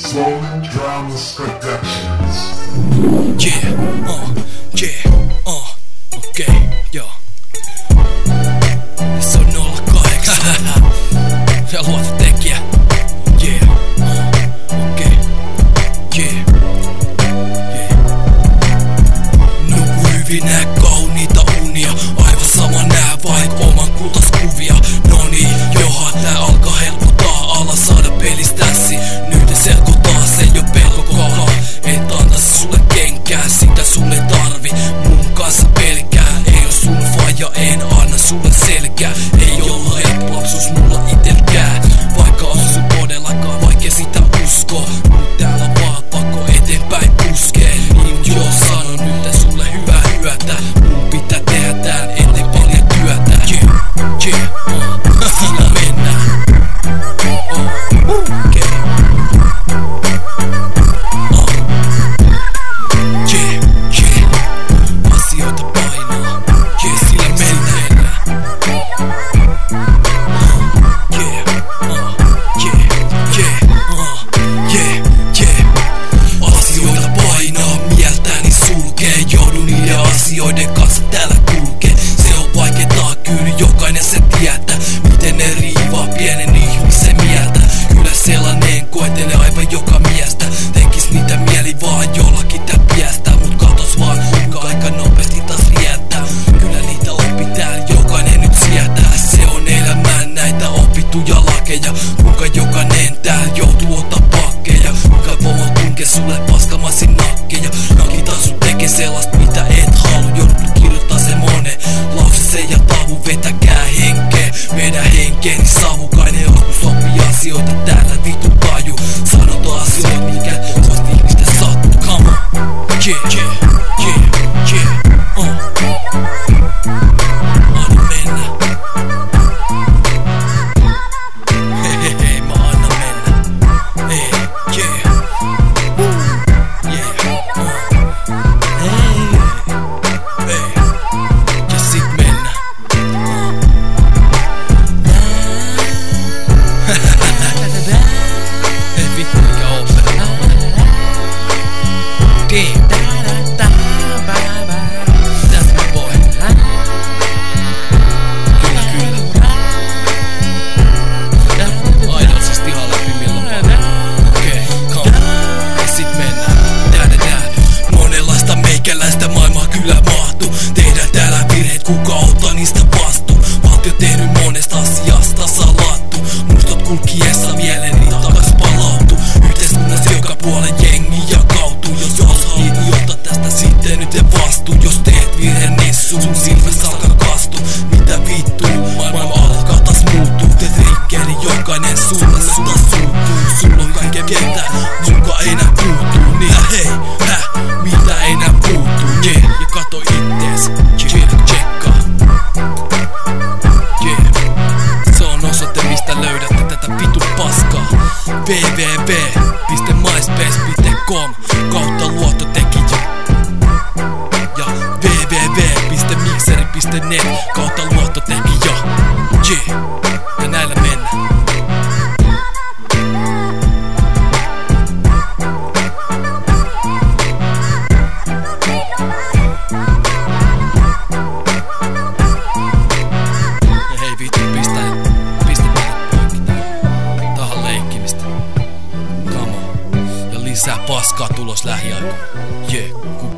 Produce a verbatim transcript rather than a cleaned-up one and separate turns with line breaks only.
Zone Dramas Productions.
Yeah, uh, yeah, uh, okei, okay, joo. Se on nolla kahdeksan. Ja luototekijä. Yeah, uh, okei, okay, yeah, yeah. Nuku hyvin, nää kauniita unia. Aivan sama nää vaik oman kultaskuvia. Noniin, johan tää alkaa helpottaa. Ala saada pelistäsi. Nyt ei selkotaa, se ei oo pelkokaa. Et antais sulle kenkää, sitä sulle tarvi. Mun kanssa pelkää, ei oo sun faija, en anna sulle selkää. Ei oo helppo lapsuus mulla itelkään. Vaikka on sun todellakaan vaikea sitä uskoa. Mut täällä vaan pakko eteenpäin puskee. Niin mut joo, sanon nyt sulle hyvää yötä. Mun pitää tehdä tän ennen paljon työtä. Yeah, yeah, uh, siinä mennään. Oh, okei. Asioiden kanssa täällä kulkee. Se on vaikeeta, kyllä jokainen se tietää. Miten ne riivaa pienen ihmisen mieltä. Kyllä sellainen koetelee aivan joka miestä. Tekis niitä mieli vaan jollakin tää piestä. Mut katos vaan kuinka aika nopeasti taas rientää. Kyllä niitä oppi täällä jokainen nyt sietää. Se on elämään näitä opittuja lakeja. Kuinka jokainen täällä joutuu ottaa pakkeja. Kuinka pomo tunkee sulle paskamasin nakkeja. Nakitaan sun tekee sellaista mitä et halu. Joudut kirjoittaa se monen lause ja tavu. Vetäkää henkeä, vedä henkeä. Niin savukainen joskus oppii asioita täällä vitu taju. Sanotaan asioita mikä toivottavasti ihmistä sattuu. Come on, yeah, yeah, yeah, yeah, uh. Anna mennä. Hehehe, mä anna mennä. Hey, yeah, woo, yeah, uh. Hey. Ei, ja sit mennä. Ei vittu mikä opera. Damn. That's my boy. Kyllä, kyllä. Aina on siis ihan läpi milloin paljon. Okei, come on. Ja sit mennään. Täällä tää. Monenlaista meikäläistä maailmaa kyllä mahtuu. Tehdään täällä virheet, kuka ottaa niistä vastuu. Valtio tehnyt monesta asiasta salattu. Muistot kulkiessa mieleni takas palautu. Yhteiskunnassa joka puolen jengi jakautuu. Jos olet niin ota tästä sitten nyt en vastuu. Jos teet virheen niin sun silmässä alkaa kastu. Mitä vittu, maailma alkaa taas muuttuu. Teet rikkeen niin jokainen suunnassa taas suuttuu. Sulla on kaiken ketä, muka ei enää puuttuu. Niin hei, häh, mitä ei enää puuttuu. Yeah, ja kato ittees, yeah, tsekkaa. Yeah, se on osoite mistä löydätte tätä vitu paskaa. www piste myspace piste com kautta luottotekijä. Ja www piste mixeri piste net kautta luottotekijä. Yeah, ja näillä mennään. Lisää paskaa tulos lähiaikoina. Jee, yeah,